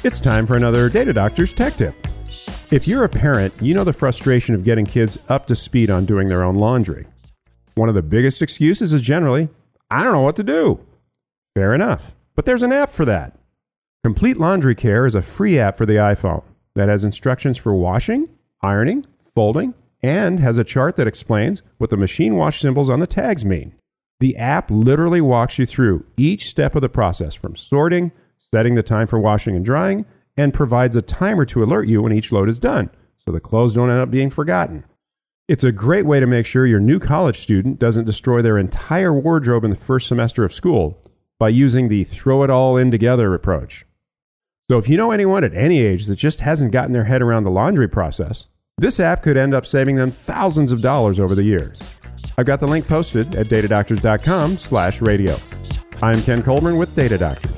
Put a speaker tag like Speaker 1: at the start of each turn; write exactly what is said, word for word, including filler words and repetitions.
Speaker 1: It's time for another Data Doctor's Tech Tip. If you're a parent, you know the frustration of getting kids up to speed on doing their own laundry. One of the biggest excuses is generally, I don't know what to do. Fair enough, but there's an app for that. Complete Laundry Care is a free app for the iPhone that has instructions for washing, ironing, folding, and has a chart that explains what the machine wash symbols on the tags mean. The app literally walks you through each step of the process, from sorting, setting the time for washing and drying, and provides a timer to alert you when each load is done, so the clothes don't end up being forgotten. It's a great way to make sure your new college student doesn't destroy their entire wardrobe in the first semester of school by using the throw it all in together approach. So if you know anyone at any age that just hasn't gotten their head around the laundry process, this app could end up saving them thousands of dollars over the years. I've got the link posted at datadoctors.com slash radio. I'm Ken Coleman with Data Doctors.